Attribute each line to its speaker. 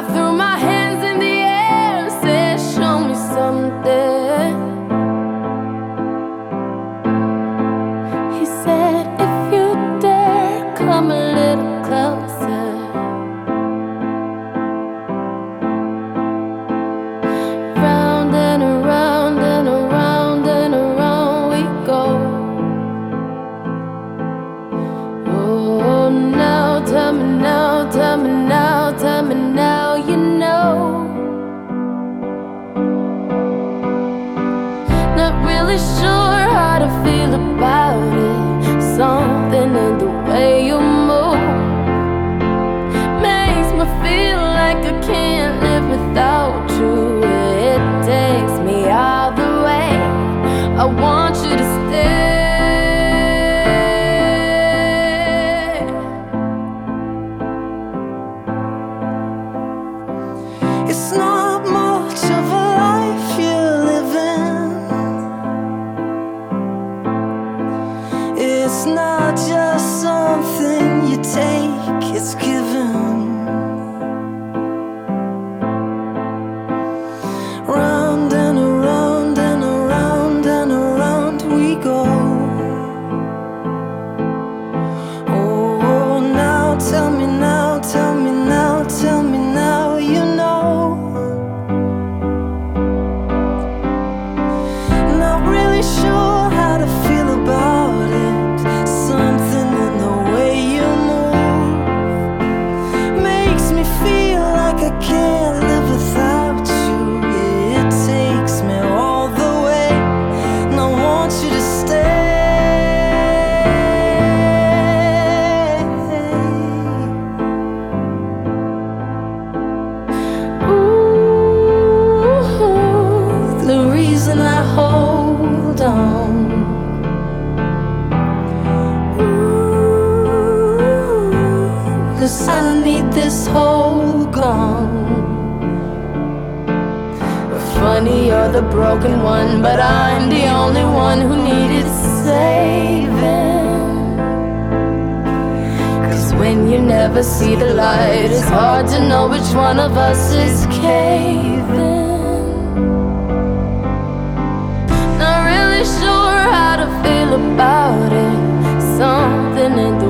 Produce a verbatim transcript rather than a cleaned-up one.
Speaker 1: I threw my hands in the air and said, show me something. He said, if you dare, come a little closer. Round and around and around and around we go. Oh, now tell me now, tell me now, tell me now you know. Not really sure how to feel about it. Something in the way you move makes me feel like I can't live without you. It takes me all the way. I want you to stay.
Speaker 2: It's not much of a life you're living. It's not just something you take, it's given. Round and around and around and around we go. Oh, now tell me now, tell me now, tell me now you know. Not really sure how to feel about it. Something in the way you move makes me feel like I can't live without you. It takes me all the way, and I want you to stay.
Speaker 1: Ooh, the reason I hold on. Ooh, 'cause I need this hole gone. Funny, you're the broken one, but I'm the only one who needed saving. 'Cause when you never see the light, it's hard to know which one of us is caving. Not really sure how to feel about it. Something in